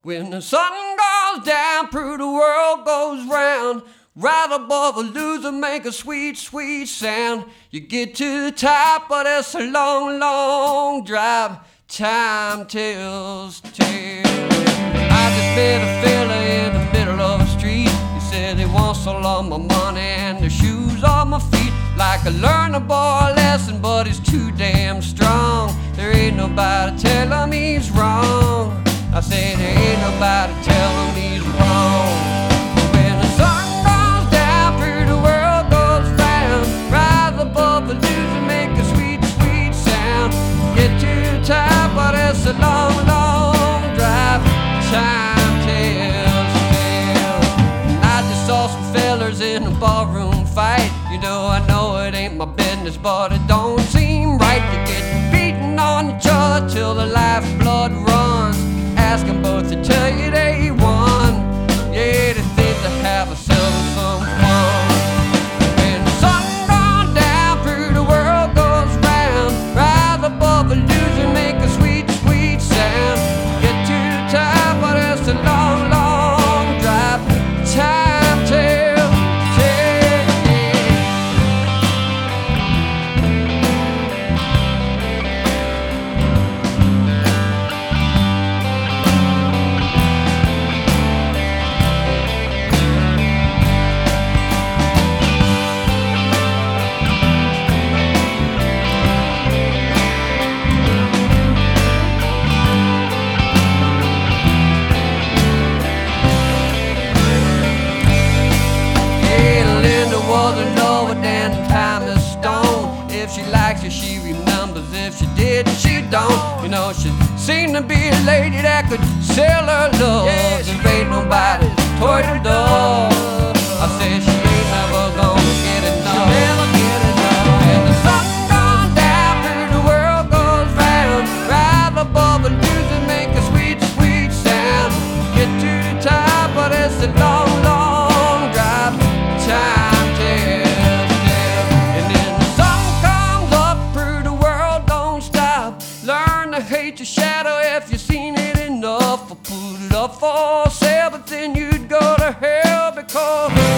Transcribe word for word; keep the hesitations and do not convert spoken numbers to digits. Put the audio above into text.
When the sun goes down, through the world goes round. Right above a loser, make a sweet, sweet sound. You get to the top, but it's a long, long drive. Time tells tales. I just met a fella in the middle of the street. He said he wants all of my money and the shoes on my feet. Like I learned a boy lesson, but he's too damn strong. There ain't nobody tell him he's wrong. I said there ain't nobody tell him he's wrong. When the sun goes down, through the world goes round. Rise above the loser, make a sweet, sweet sound. Get to the top, but it's a long, long drive. Time tells tales. I just saw some fellers in a ballroom fight. You know, I know it ain't my business, but it don't seem right to get beaten on each other till the lifeblood runs. Ask them both to tell you they won. Yeah, they think they have themselves some fun. When the sun goes down, through the world goes round. Rise above a loser, make a sweet, sweet sound. Get to the top, but it's a long, long drive. Time tells tales. If she likes you, she remembers. If she did, she don't. You know, she seemed to be a lady that could sell her love. Yeah, there ain't nobody's toy to dog. I said she ain't never gonna get enough. Never get enough. When the sun goes down, through the world goes round. Rise above a loser, make a sweet, sweet sound. Get to the top, but it's a long, long drive. Time tells. Learn to hate your shadow if you've seen it enough. Or put it up for sale, but then you'd go to hell because